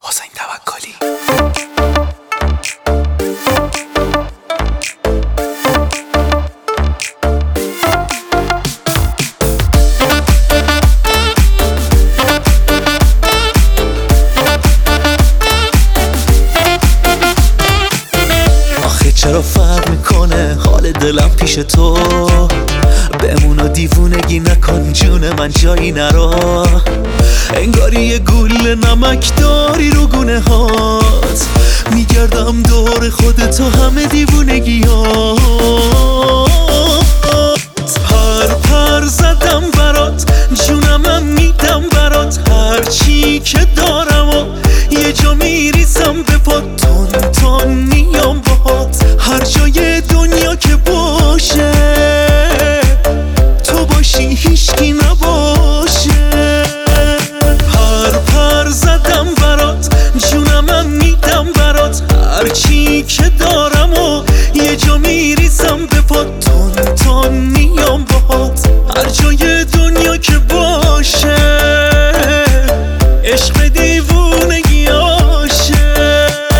حسین توکلی. آخه چرا فرق میکنه حال دلم پیش تو؟ بمون و دیوونگی نکن جون من جایی نرا. انگاری یه گول نمک داری رو گونه هات، میگردم دور خودتو همه دیوونگی هات. پر زدم برات جونمم میدم برات، هرچی که دارم و یه جا میریزم به پات. تون تون میام باهات هر جای دنیا که باشه، تو باشی هیچکی نباشه. پر زدم برات جونمم میدم برات، هرچی که دارم و یه جا میریزم به پات. تون تون میام باهات هر جای دنیا که باشه، عشق دیوونگی آشه.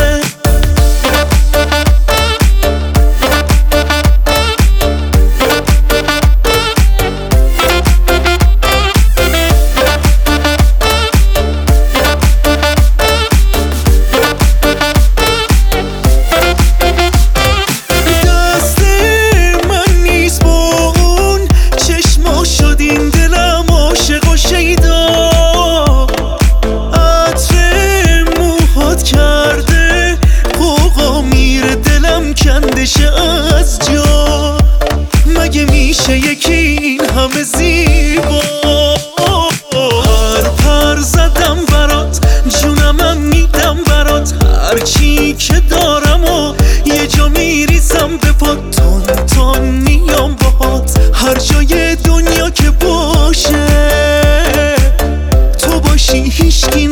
از جا مگه میشه یکی این همه زیبا؟ پر زدم برات جونمم میدم برات، هرچی که دارم و یه جا میریزم به پات. تون تون میام باهات هر جای دنیا که باشه، تو باشی هیچکی